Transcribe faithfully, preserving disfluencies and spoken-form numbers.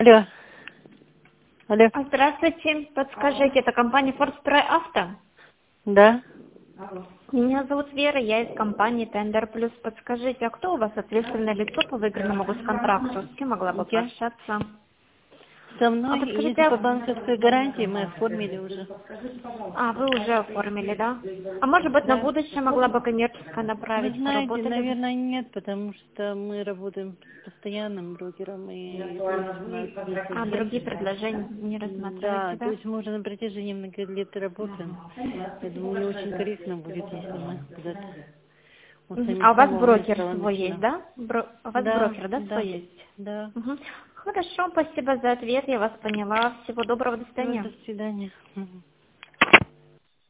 Алло. Алло. А, Здравствуйте. Подскажите, это компания Форстрой Авто? Да. Меня зовут Вера, я из компании Тендер Плюс. Подскажите, а кто у вас ответственное лицо по выигранному госконтракту? С кем могла бы Я. пообщаться? Со А мной, подскажите, если а... по банковской гарантии мы оформили уже. а, вы уже оформили, да? А может быть на Да. будущее могла бы коммерческое Вы направить? знаете, Поработали бы? наверное, нет, потому что мы работаем с постоянным брокером, и то есть у нас есть А другие агент. предложения не М, рассматриваете, Да, то да? есть мы уже на протяжении многих лет работаем. Я думаю, не очень корректно будет, если мы куда-то у Мгм. сами А у вас самого брокер начала свой есть, начинаем. да? Бро- У вас Да, брокер, да, свой да, есть? да. Мгм. Хорошо, спасибо за ответ, я вас поняла. Всего доброго, до Ну, свидания. до свидания. Мгм.